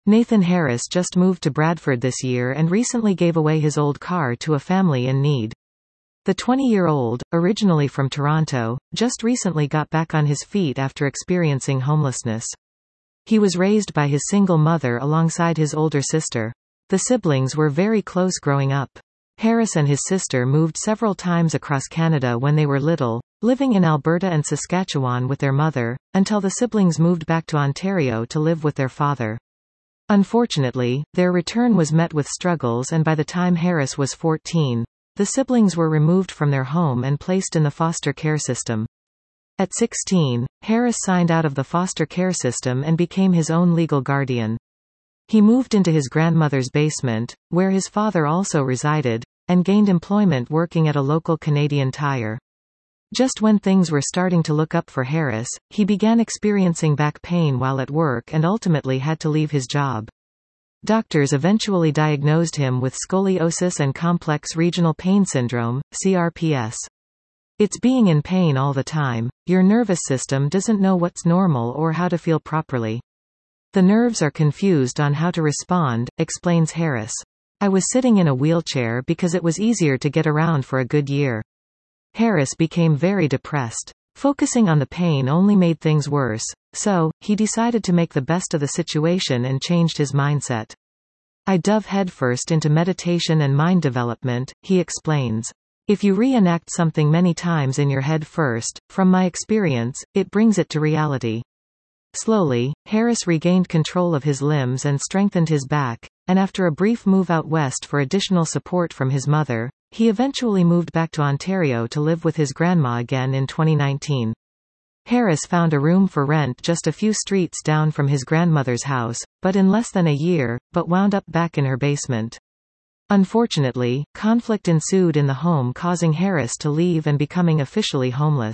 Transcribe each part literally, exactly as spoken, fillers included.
Nathan Harris just moved to Bradford this year and recently gave away his old car to a family in need. The twenty-year-old, originally from Toronto, just recently got back on his feet after experiencing homelessness. He was raised by his single mother alongside his older sister. The siblings were very close growing up. Harris and his sister moved several times across Canada when they were little, living in Alberta and Saskatchewan with their mother, until the siblings moved back to Ontario to live with their father. Unfortunately, their return was met with struggles, and by the time Harris was fourteen, the siblings were removed from their home and placed in the foster care system. At sixteen, Harris signed out of the foster care system and became his own legal guardian. He moved into his grandmother's basement, where his father also resided, and gained employment working at a local Canadian Tire. Just when things were starting to look up for Harris, he began experiencing back pain while at work and ultimately had to leave his job. Doctors eventually diagnosed him with scoliosis and complex regional pain syndrome, C R P S. It's being in pain all the time. Your nervous system doesn't know what's normal or how to feel properly. The nerves are confused on how to respond, explains Harris. I was sitting in a wheelchair because it was easier to get around for a good year. Harris became very depressed. Focusing on the pain only made things worse, so, he decided to make the best of the situation and changed his mindset. I dove headfirst into meditation and mind development, he explains. If you reenact something many times in your head first, from my experience, it brings it to reality. Slowly, Harris regained control of his limbs and strengthened his back, and after a brief move out west for additional support from his mother, he eventually moved back to Ontario to live with his grandma again in twenty nineteen. Harris found a room for rent just a few streets down from his grandmother's house, but in less than a year, but wound up back in her basement. Unfortunately, conflict ensued in the home, causing Harris to leave and becoming officially homeless.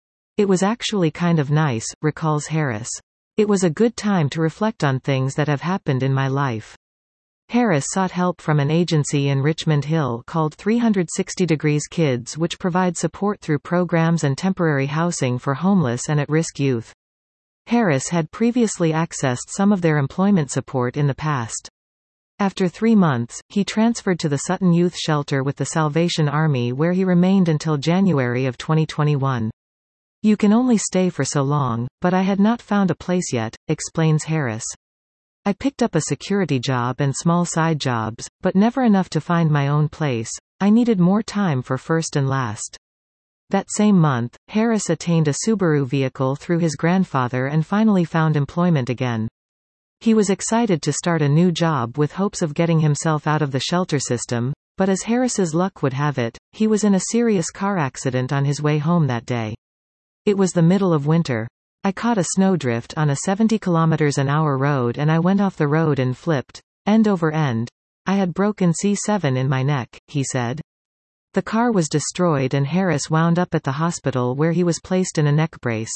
It was actually kind of nice, recalls Harris. It was a good time to reflect on things that have happened in my life. Harris sought help from an agency in Richmond Hill called three sixty Degrees Kids, which provides support through programs and temporary housing for homeless and at-risk youth. Harris had previously accessed some of their employment support in the past. After three months, he transferred to the Sutton Youth Shelter with the Salvation Army, where he remained until January of twenty twenty-one. You can only stay for so long, but I had not found a place yet, explains Harris. I picked up a security job and small side jobs, but never enough to find my own place. I needed more time for first and last. That same month, Harris attained a Subaru vehicle through his grandfather and finally found employment again. He was excited to start a new job with hopes of getting himself out of the shelter system, but as Harris's luck would have it, he was in a serious car accident on his way home that day. It was the middle of winter. I caught a snowdrift on a seventy kilometers an hour road and I went off the road and flipped, end over end. I had broken C seven in my neck, he said. The car was destroyed and Harris wound up at the hospital where he was placed in a neck brace.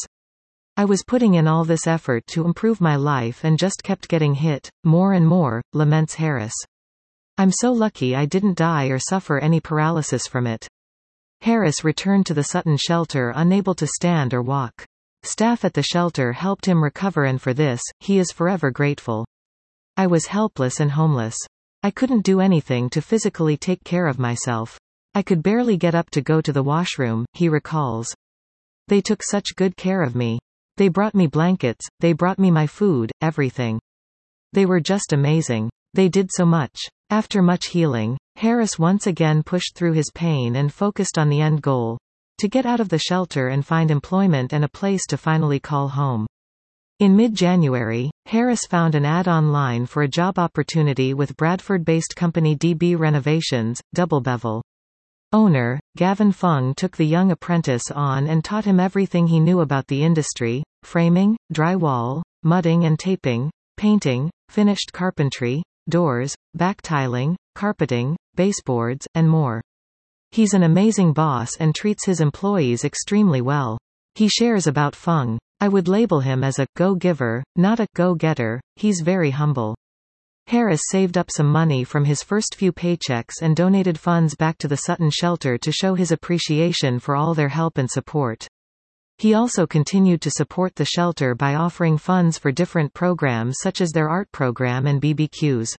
I was putting in all this effort to improve my life and just kept getting hit, more and more, laments Harris. I'm so lucky I didn't die or suffer any paralysis from it. Harris returned to the Sutton shelter unable to stand or walk. Staff at the shelter helped him recover, and for this, he is forever grateful. I was helpless and homeless. I couldn't do anything to physically take care of myself. I could barely get up to go to the washroom, he recalls. They took such good care of me. They brought me blankets, they brought me my food, everything. They were just amazing. They did so much. After much healing, Harris once again pushed through his pain and focused on the end goal: to get out of the shelter and find employment and a place to finally call home. In mid-January, Harris found an ad online for a job opportunity with Bradford-based company D B Renovations, Double Bevel. Owner, Gavin Fung took the young apprentice on and taught him everything he knew about the industry: framing, drywall, mudding and taping, painting, finished carpentry, doors, back tiling, carpeting, baseboards, and more. He's an amazing boss and treats his employees extremely well. He shares about Fung. I would label him as a go-giver, not a go-getter. He's very humble. Harris saved up some money from his first few paychecks and donated funds back to the Sutton shelter to show his appreciation for all their help and support. He also continued to support the shelter by offering funds for different programs such as their art program and B B Qs.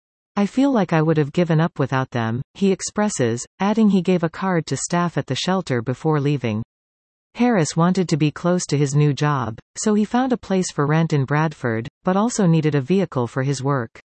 I feel like I would have given up without them, he expresses, adding he gave a card to staff at the shelter before leaving. Harris wanted to be close to his new job, so he found a place for rent in Bradford, but also needed a vehicle for his work.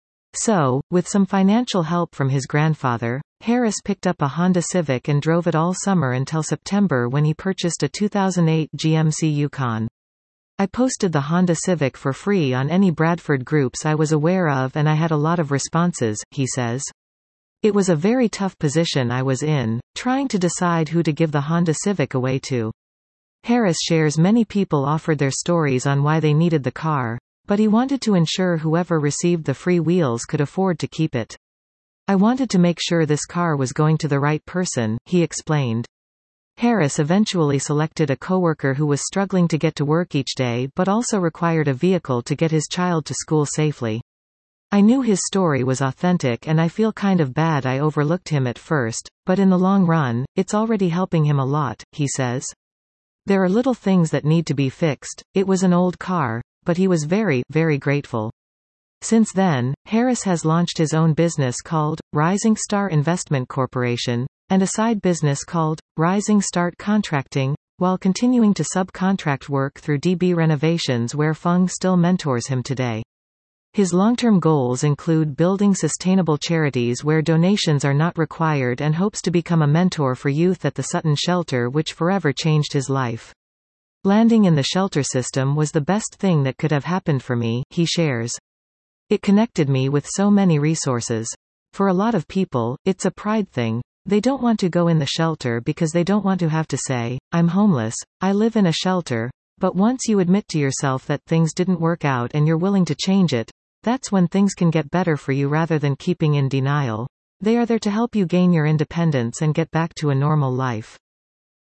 So, with some financial help from his grandfather, Harris picked up a Honda Civic and drove it all summer until September when he purchased a two thousand eight G M C Yukon. I posted the Honda Civic for free on any Bradford groups I was aware of and I had a lot of responses, he says. It was a very tough position I was in, trying to decide who to give the Honda Civic away to. Harris shares many people offered their stories on why they needed the car, but he wanted to ensure whoever received the free wheels could afford to keep it. I wanted to make sure this car was going to the right person, he explained. Harris eventually selected a coworker who was struggling to get to work each day but also required a vehicle to get his child to school safely. I knew his story was authentic and I feel kind of bad I overlooked him at first, but in the long run, it's already helping him a lot, he says. There are little things that need to be fixed. It was an old car, but he was very, very grateful. Since then, Harris has launched his own business called Rising Star Investment Corporation, and a side business called Rising Start Contracting, while continuing to subcontract work through D B Renovations where Fung still mentors him today. His long-term goals include building sustainable charities where donations are not required and hopes to become a mentor for youth at the Sutton shelter which forever changed his life. Landing in the shelter system was the best thing that could have happened for me, he shares. It connected me with so many resources. For a lot of people, it's a pride thing. They don't want to go in the shelter because they don't want to have to say, I'm homeless, I live in a shelter, but once you admit to yourself that things didn't work out and you're willing to change it, that's when things can get better for you rather than keeping in denial. They are there to help you gain your independence and get back to a normal life.